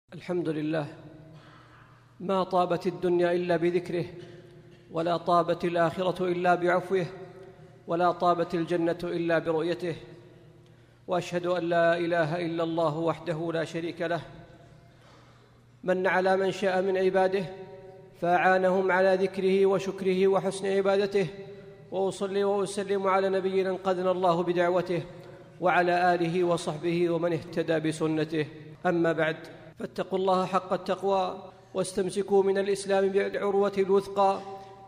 الحمد لله. ما طابت الدنيا إلا بذكره، ولا طابت الآخرة إلا بعفوه، ولا طابت الجنة إلا برؤيته. وأشهد أن لا إله إلا الله وحده لا شريك له، من على من شاء من عباده فأعانهم على ذكره وشكره وحسن عبادته. وأصلي وأسلم على نبينا انقذنا الله بدعوته، وعلى آله وصحبه ومن اهتدى بسنته. أما بعد، فاتقوا الله حق التقوى واستمسكوا من الإسلام بالعروة الوثقى.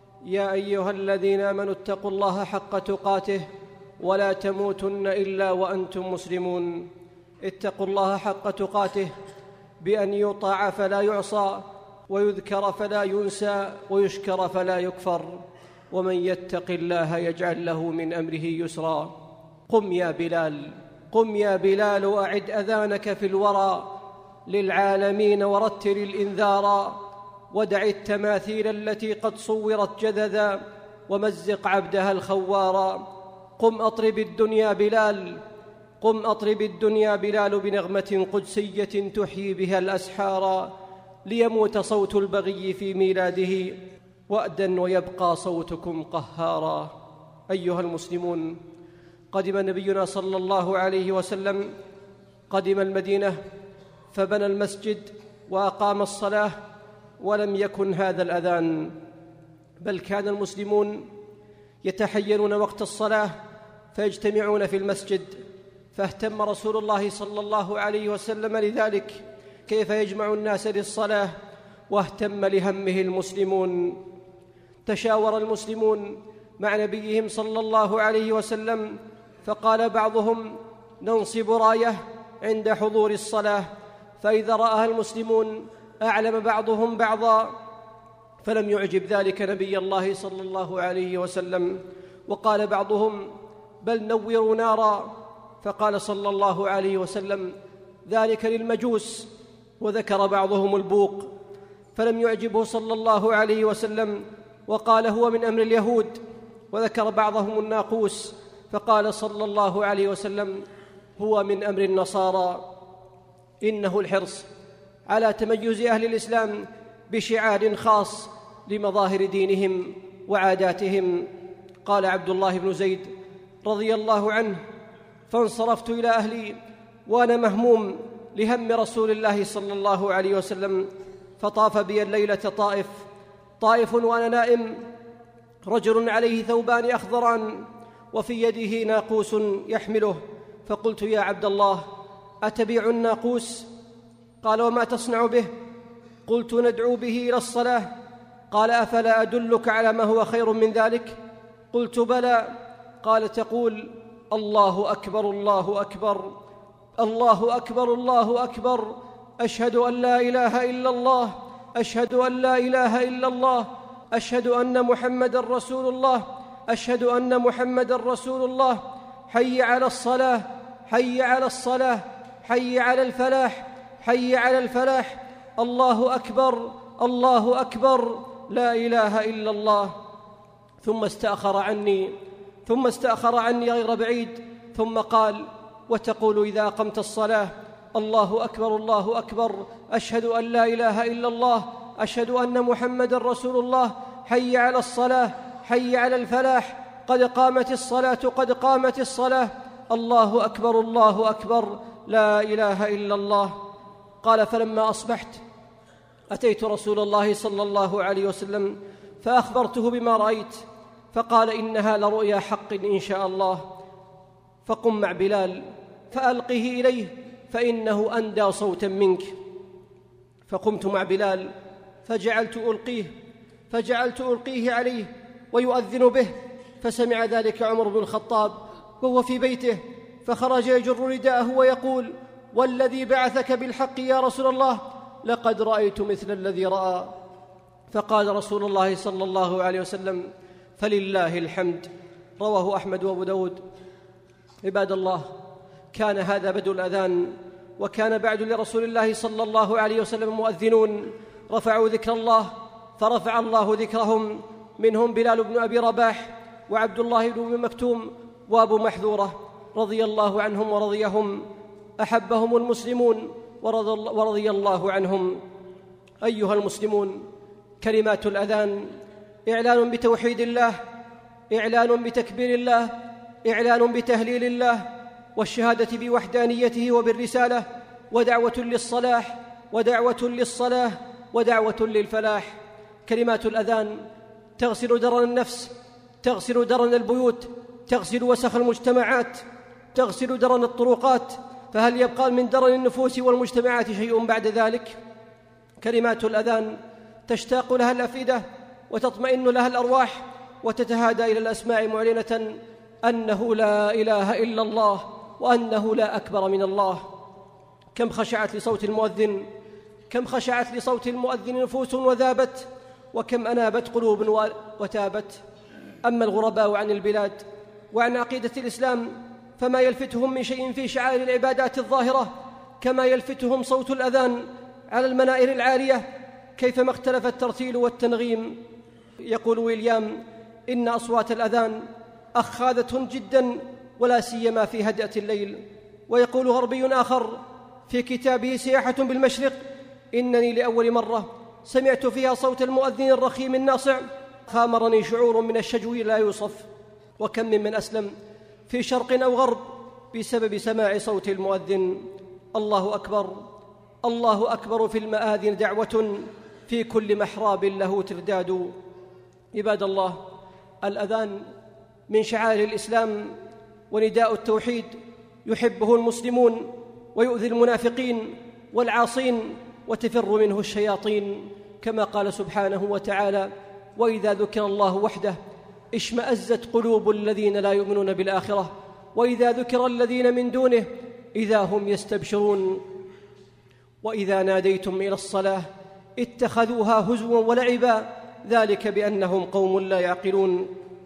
يا أيها الذين آمنوا اتقوا الله حق تقاته ولا تموتن إلا وأنتم مسلمون. اتقوا الله حق تقاته بأن يطاع فلا يعصى، ويذكر فلا ينسى، ويشكر فلا يكفر. ومن يتق الله يجعل له من أمره يسرا. قم يا بلال، قم يا بلال، وأعد أذانك في الورى للعالمين، ورتل الإنذارا، ودع التماثيل التي قد صورت جذذا، ومزق عبدها الخوارا. قم أطرب الدنيا بلال، قم أطرب الدنيا بلال بنغمة قدسية تحيي بها الأسحارا، ليموت صوت البغي في ميلاده وأدا ويبقى صوتكم قهارا. أيها المسلمون، قدم نبينا صلى الله عليه وسلم قدم المدينة فبنى المسجد وأقام الصلاة، ولم يكن هذا الأذان، بل كان المسلمون يتحينون وقت الصلاة فيجتمعون في المسجد. فاهتم رسول الله صلى الله عليه وسلم لذلك، كيف يجمع الناس للصلاة، واهتم لهمه المسلمون. تشاور المسلمون مع نبيهم صلى الله عليه وسلم، فقال بعضهم: ننصب راية عند حضور الصلاة، فإذا رآها المسلمون أعلم بعضهم بعضا. فلم يعجب ذلك نبي الله صلى الله عليه وسلم، وقال بعضهم: بل نوروا نارا. فقال صلى الله عليه وسلم: ذلك للمجوس. وذكر بعضهم البوق، فلم يعجبه صلى الله عليه وسلم، وقال: هو من أمر اليهود. وذكر بعضهم الناقوس، فقال صلى الله عليه وسلم: هو من أمر النصارى. إنه الحرص على تميز أهل الإسلام بشعار خاص لمظاهر دينهم وعاداتهم. قال عبد الله بن زيد رضي الله عنه: فانصرفت إلى أهلي وأنا مهموم لهم رسول الله صلى الله عليه وسلم، فطاف بي الليلة طائف وأنا نائم، رجل عليه ثوبان أخضران وفي يده ناقوس يحمله. فقلت: يا عبد الله، أتبيع الناقوس؟ قال: وما تصنع به؟ قلت: ندعو به إلى الصلاة. قال: أفلا أدلك على ما هو خير من ذلك؟ قلت: بلى. قال: تقول: الله أكبر الله أكبر، الله أكبر الله أكبر، أشهد أن لا إله إلا الله، أشهد أن لا إله إلا الله، أشهد أن محمدًا رسول الله، أشهد أن محمدًا رسول الله، حي على الصلاة، حي على الصلاة، حي على الفلاح، حي على الفلاح، الله أكبر الله أكبر، لا إله إلا الله. ثم استأخر عني غير بعيد، ثم قال: وتقول إذا أقمت الصلاة: الله أكبر الله أكبر، أشهد أن لا إله إلا الله، أشهد أن محمدًا رسول الله، حي على الصلاة، حي على الفلاح، قد قامت الصلاة، قد قامت الصلاة، الله أكبر الله أكبر، لا إله إلا الله. قال: فلما أصبحت أتيت رسول الله صلى الله عليه وسلم فأخبرته بما رأيت، فقال: إنها لرؤيا حق إن شاء الله، فقم مع بلال فألقه إليه فإنه أندى صوتا منك. فقمت مع بلال فجعلت ألقيه عليه ويؤذن به، فسمع ذلك عمر بن الخطاب وهو في بيته، فخرج يجر رداءه ويقول: والذي بعثك بالحق يا رسول الله، لقد رأيت مثل الذي رأى. فقال رسول الله صلى الله عليه وسلم: فلله الحمد. رواه أحمد وأبو داود. عباد الله، كان هذا بدء الأذان، وكان بعد لرسول الله صلى الله عليه وسلم مؤذنون رفعوا ذكر الله فرفع الله ذكرهم، منهم بلال بن أبي رباح، وعبد الله بن مكتوم، وأبو محذورة رضي الله عنهم ورضيهم. أحبهم المسلمون ورضي الله عنهم. أيها المسلمون، كلمات الأذان إعلان بتوحيد الله، إعلان بتكبير الله، إعلان بتهليل الله والشهادة بوحدانيته وبالرسالة، ودعوة للصلاح ودعوة للصلاة ودعوة للفلاح. كلمات الأذان تغسل درن النفس، تغسل درن البيوت، تغسل وسخ المجتمعات، تغسل درن الطرقات، فهل يبقى من درن النفوس والمجتمعات شيء بعد ذلك؟ كلمات الأذان تشتاق لها الأفئدة وتطمئن لها الأرواح وتتهادى إلى الأسماع معلنة أنه لا إله إلا الله وأنه لا أكبر من الله. كم خشعت لصوت المؤذن نفوس وذابت، وكم أنابت قلوب وتابت. أما الغرباء عن البلاد وعن عقيدة الإسلام فما يلفتهم من شيء في شعائر العبادات الظاهرة كما يلفتهم صوت الأذان على المنائر العالية، كيفما اختلف الترتيل والتنغيم. يقول ويليام إن أصوات الأذان أخاذة جدا ولا سيما في هدأة الليل. ويقول غربي آخر في كتابه سياحة بالمشرق إنني لأول مرة سمعت فيها صوت المؤذن الرخيم الناصع خامرني شعور من الشجو لا يوصف. وكم من أسلم في شرق أو غرب بسبب سماع صوت المؤذن. الله أكبر، الله أكبر في المآذن دعوة في كل محراب له ترداد. عباد الله، الأذان من شعائر الإسلام ونداء التوحيد يحبه المسلمون ويؤذي المنافقين والعاصين وتفر منه الشياطين، كما قال سبحانه وتعالى: وإذا ذكر الله وحده اشمأزت قلوب الذين لا يؤمنون بالآخرة وإذا ذكر الذين من دونه إذا هم يستبشرون. وإذا ناديتم إلى الصلاة اتخذوها هزوا ولعبا ذلك بأنهم قوم لا يعقلون.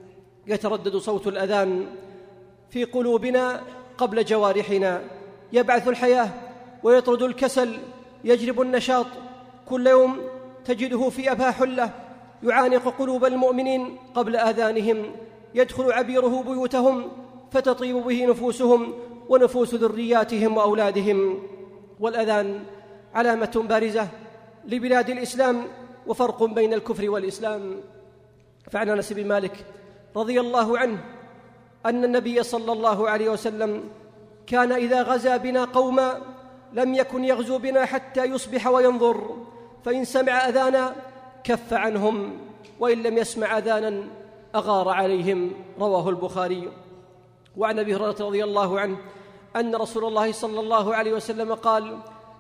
يتردد صوت الأذان في قلوبنا قبل جوارحنا، يبعث الحياة ويطرد الكسل، يجلب النشاط. كل يوم تجده في أبهى حلة يعانق قلوب المؤمنين قبل آذانهم، يدخل عبيره بيوتهم فتطيب به نفوسهم ونفوس ذرياتهم وأولادهم. والأذان علامة بارزة لبلاد الإسلام وفرق بين الكفر والإسلام. فعن أنس بن مالك رضي الله عنه أن النبي صلى الله عليه وسلم كان إذا غزا بنا قوما لم يكن يغزو بنا حتى يصبح وينظر، فإن سمع أذانا كف عنهم وإن لم يسمع أذانا أغار عليهم. رواه البخاري. وعن أبي هريرة رضي الله عنه أن رسول الله صلى الله عليه وسلم قال: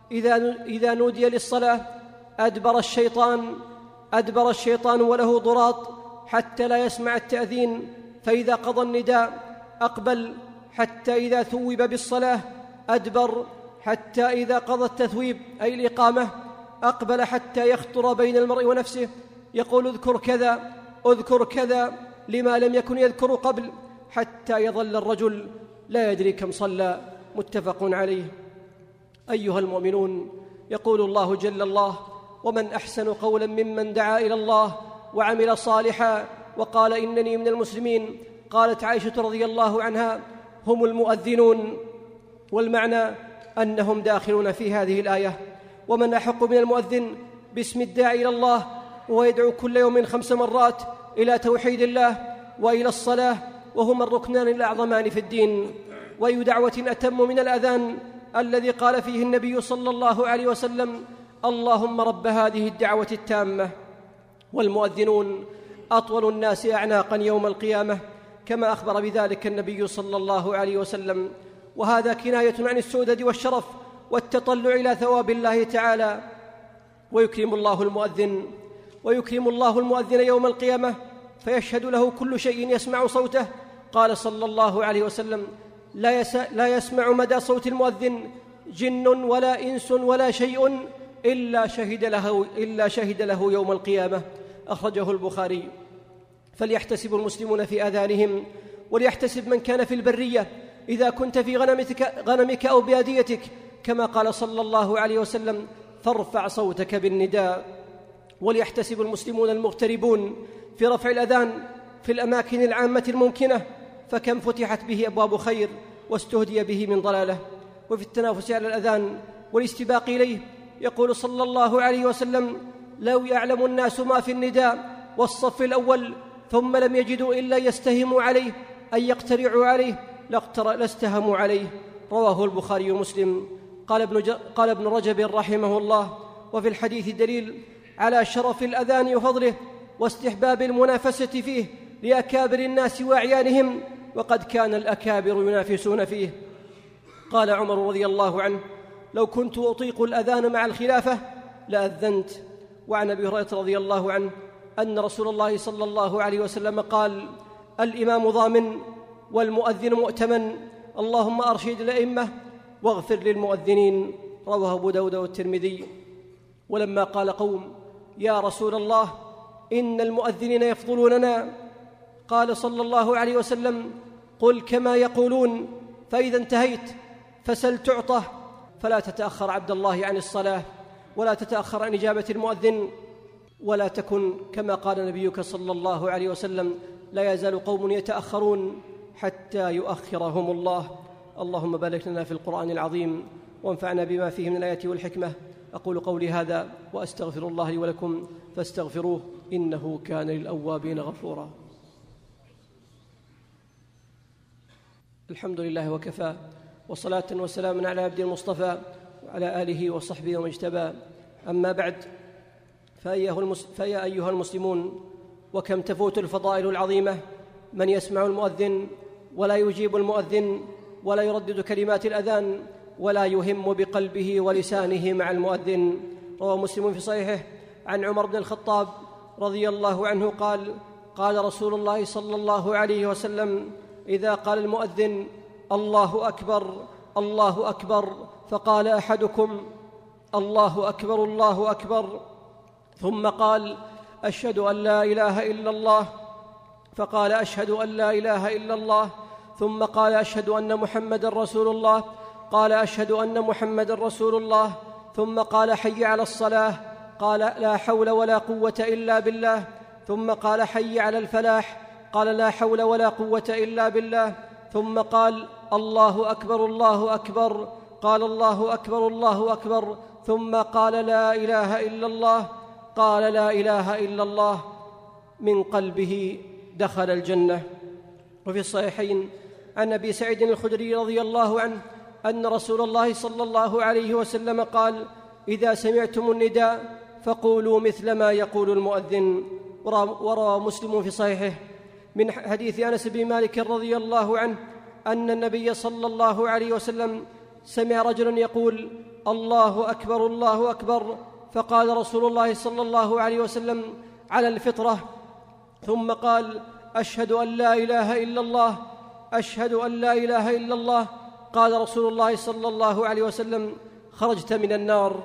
إذا نودي للصلاة أدبر الشيطان وله ضراط حتى لا يسمع التأذين، فإذا قضى النداء أقبل حتى إذا ثوب بالصلاة أدبر، حتى إذا قضى التثويب أي الإقامة أقبل حتى يخطر بين المرء ونفسه يقول: اذكر كذا لما لم يكن يذكر قبل، حتى يظل الرجل لا يدري كم صلى. متفق عليه. أيها المؤمنون، يقول الله جل الله: ومن أحسن قولا ممن دعا إلى الله وعمل صالحا وقال إنني من المسلمين. قالت عائشة رضي الله عنها: هم المؤذنون. والمعنى أنهم داخلون في هذه الآية. ومن أحق من المؤذن باسم الداعي إلى الله، ويدعو كل يوم 5 مرات إلى توحيد الله وإلى الصلاة، وهما الركنان الأعظمان في الدين. وأي دعوة أتم من الأذان الذي قال فيه النبي صلى الله عليه وسلم: اللهم رب هذه الدعوة التامة. والمؤذنون أطول الناس أعناقا يوم القيامة، كما أخبر بذلك النبي صلى الله عليه وسلم. وهذا كناية عن السؤدد والشرف والتطلع إلى ثواب الله تعالى. ويكرم الله المؤذن يوم القيامة فيشهد له كل شيء يسمع صوته. قال صلى الله عليه وسلم: لا يسمع مدى صوت المؤذن جن ولا إنس ولا شيء إلا شهد له يوم القيامة. أخرجه البخاري. فليحتسب المسلمون في آذانهم، وليحتسب من كان في البرية إذا كنت في غنمك أو باديتك، كما قال صلى الله عليه وسلم: فارفع صوتك بالنداء. وليحتسب المسلمون المغتربون في رفع الأذان في الأماكن العامة الممكنة، فكم فتحت به أبواب خير واستهدي به من ضلاله. وفي التنافس على الأذان والاستباق إليه. يقول صلى الله عليه وسلم: لو يعلم الناس ما في النداء والصف الأول ثم لم يجدوا إلا يستهموا عليه أن يقترعوا عليه لاستهموا عليه. رواه البخاري ومسلم. قال ابن رجب رحمه الله: وفي الحديث دليل على شرف الأذان وفضله واستحباب المنافسة فيه لأكابر الناس وأعيانهم، وقد كان الأكابر ينافسون فيه. قال عمر رضي الله عنه: لو كنت أطيق الأذان مع الخلافة لأذنت. وعن أبي هريرة رضي الله عنه أن رسول الله صلى الله عليه وسلم قال: الإمام ضامن والمؤذن مؤتمن، اللهم أرشد الأئمة واغفر للمؤذنين. رواه أبو داود والترمذي. ولما قال قوم: يا رسول الله إن المؤذنين يفضلوننا، قال صلى الله عليه وسلم: قل كما يقولون، فإذا انتهيت فسل تعطه، فلا تتأخر عبد الله عن الصلاة ولا تتأخر عن إجابة المؤذن، ولا تكن كما قال نبيك صلى الله عليه وسلم: لا يزال قوم يتأخرون حتى يؤخرهم الله. اللهم بارك لنا في القرآن العظيم وانفعنا بما فيه من الآيات والحكمة. أقول قولي هذا وأستغفر الله لي ولكم فاستغفروه إنه كان للأوابين غفورا. الحمد لله وكفى، وصلاة وسلام على عبد المصطفى وعلى آله وصحبه ومن اجتبى. أما بعد، فيا أيها المسلمون، وكم تفوت الفضائل العظيمة من يسمع المؤذن ولا يجيب المؤذن ولا يردد كلمات الأذان ولا يهم بقلبه ولسانه مع المؤذن. روى مسلم في صحيحه عن عمر بن الخطاب رضي الله عنه قال: قال رسول الله صلى الله عليه وسلم: إذا قال المؤذن: الله أكبر الله أكبر، فقال أحدكم: الله أكبر الله أكبر، ثم قال: أشهد أن لا إله إلا الله، فقال: أشهد أن لا إله إلا الله، ثم قال: أشهد أن محمدًا رسول الله، قال: أشهد أن محمدًا رسول الله، ثم قال: حي على الصلاة، قال: لا حول ولا قوة إلا بالله، ثم قال: حي على الفلاح، قال: لا حول ولا قوة إلا بالله، ثم قال: الله أكبر الله أكبر، قال: الله أكبر الله أكبر، ثم قال: لا إله إلا الله، قال: لا إله إلا الله، من قلبه دخل الجنة. وفي الصحيحين عن أبي سعيد الخدري رضي الله عنه أن رسول الله صلى الله عليه وسلم قال: إذا سمعتم النداء فقولوا مثل ما يقول المؤذن. وروى مسلم في صحيحه من حديث أنس بن مالك رضي الله عنه أن النبي صلى الله عليه وسلم سمع رجلا يقول: الله أكبر الله أكبر، فقال رسول الله صلى الله عليه وسلم: على الفطرة، ثم قال: أشهد أن لا إله إلا الله، أشهد أن لا إله إلا الله، قال رسول الله صلى الله عليه وسلم: خرجت من النار.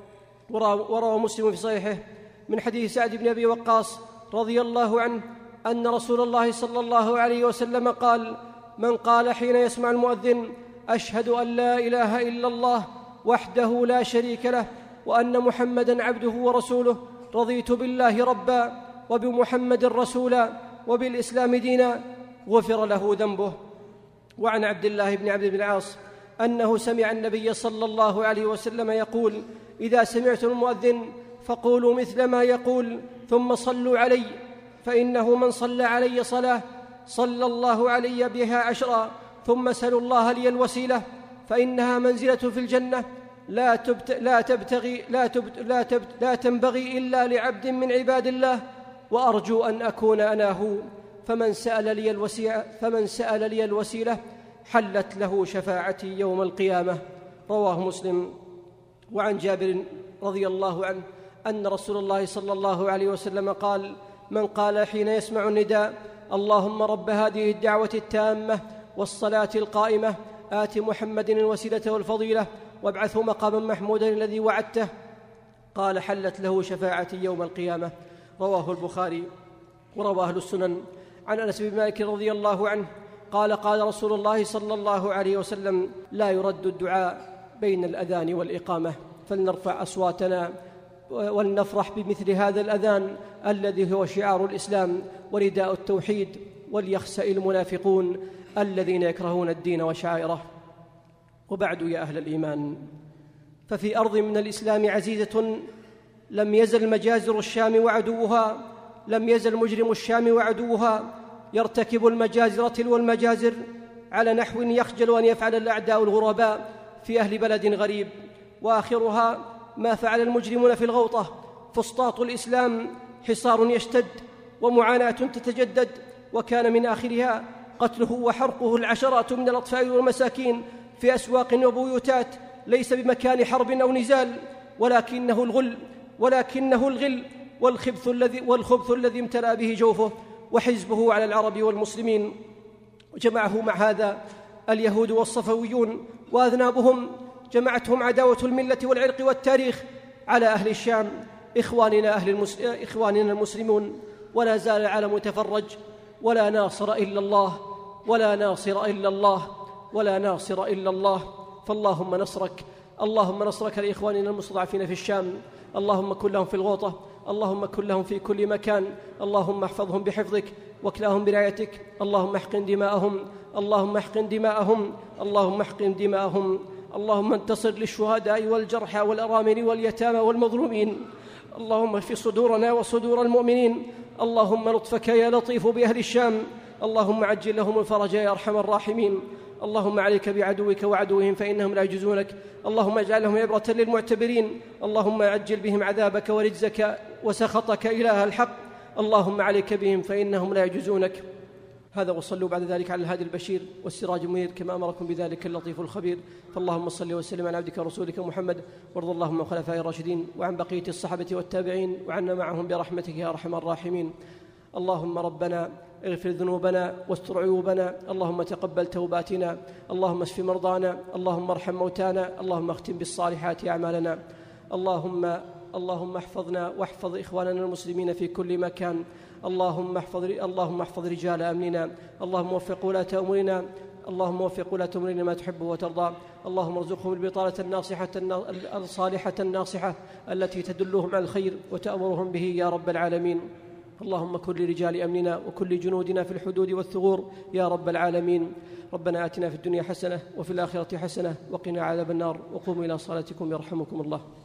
وروى مسلم في صحيحه من حديث سعد بن أبي وقاص رضي الله عنه أن رسول الله صلى الله عليه وسلم قال: من قال حين يسمع المؤذن: أشهد أن لا إله إلا الله وحده لا شريك له وأن محمدًا عبده ورسوله، رضيت بالله ربا وبمحمد رسولا وبالإسلام دينا، غفر له ذنبه. وعن عبد الله بن عبد بن العاص أنه سمع النبي صلى الله عليه وسلم يقول: إذا سمعتم المؤذن فقولوا مثل ما يقول، ثم صلوا علي، فإنه من صلى علي صلاة صلى الله علي بها 10، ثم سلوا الله لي الوسيلة، فإنها منزلة في الجنة لا تنبغي إلا لعبد من عباد الله، وأرجو أن أكون أنا هو، فمن سأل لي الوسيلة حلت له شفاعتي يوم القيامة. رواه مسلم. وعن جابر رضي الله عنه أن رسول الله صلى الله عليه وسلم قال: من قال حين يسمع النداء: اللهم رب هذه الدعوة التامة والصلاة القائمة، آت محمد الوسيلة والفضيلة وابعثه مقاما محمودا الذي وعدته، قال: حلت له شفاعتي يوم القيامة. رواه البخاري. وروى أهل السنن عن أنس بن مالك رضي الله عنه قال: قال رسول الله صلى الله عليه وسلم: لا يرد الدعاء بين الأذان والإقامة. فلنرفع أصواتنا ولنفرح بمثل هذا الأذان الذي هو شعار الإسلام ورداء التوحيد، وليخسأ المنافقون الذين يكرهون الدين وشعائره. وبعد، يا أهل الإيمان، ففي أرض من الإسلام عزيزة لم يزل مجازر الشام وعدوها، لم يزل مجرم الشام وعدوها يرتكب المجازر تلو المجازر على نحو يخجل أن يفعل الأعداء الغرباء في أهل بلد غريب. وآخرها ما فعل المجرمون في الغوطة، فسطاط الإسلام حصار يشتد ومعاناة تتجدد، وكان من آخرها قتله وحرقه العشرات من الأطفال والمساكين في أسواق وبيوتات، ليس بمكان حرب أو نزال، ولكنه الغل والخبث الذي امتلأ به جوفه وحزبه على العرب والمسلمين. وجمعه مع هذا اليهود والصفويون وأذنابهم، جمعتهم عداوة الملة والعرق والتاريخ على أهل الشام إخواننا المسلمون. ولا زال العالم يتفرج، ولا ناصر إلا الله، ولا ناصر إلا الله، ولا ناصر إلا الله. فاللهم نصرك لإخواننا المستضعفين في الشام، اللهم كن لهم في الغوطة، اللهم كن لهم في كل مكان، اللهم احفظهم بحفظك واكلاهم برعايتك، اللهم احقن دماءهم، اللهم احقن دماءهم، اللهم احقن دماءهم. اللهم انتصر للشهداء والجرحى والأرامل واليتامى والمظلومين، اللهم اشف صدورنا وصدور المؤمنين. اللهم لطفك يا لطيف بأهل الشام، اللهم عجل لهم الفرج يا أرحم الراحمين. اللهم عليك بعدوك وعدوهم فإنهم لا يجوزونك، اللهم اجعلهم عبرة للمعتبرين، اللهم عجل بهم عذابك ورجزك وسخطك إله الحق، اللهم عليك بهم فإنهم لا يجوزونك. هذا، وصلوا بعد ذلك على الهادي البشير والسراج المنير كما أمركم بذلك اللطيف الخبير. فاللهم صل وسلم على عبدك ورسولك محمد، وارض اللهم عن خلفائه الراشدين وعن بقية الصحابة والتابعين وعنا معهم برحمتك يا أرحم الراحمين. اللهم ربنا اغفر ذنوبنا واستر عيوبنا، اللهم تقبل توباتنا، اللهم اشف مرضانا، اللهم ارحم موتانا، اللهم اختم بالصالحات أعمالنا. اللهم احفظنا واحفظ إخواننا المسلمين في كل مكان، اللهم احفظ رجال أمننا، اللهم وفق ولاة أمورنا، اللهم وفق ولاة أمورنا ما تحب وترضى، اللهم ارزقهم البطانة الصالحة الناصحة التي تدلهم على الخير وتأمرهم به يا رب العالمين. اللهم كن لرجال أمننا وكل جنودنا في الحدود والثغور يا رب العالمين. ربنا آتنا في الدنيا حسنة وفي الآخرة حسنة وقنا عذاب النار، وقوموا إلى صلاتكم يرحمكم الله.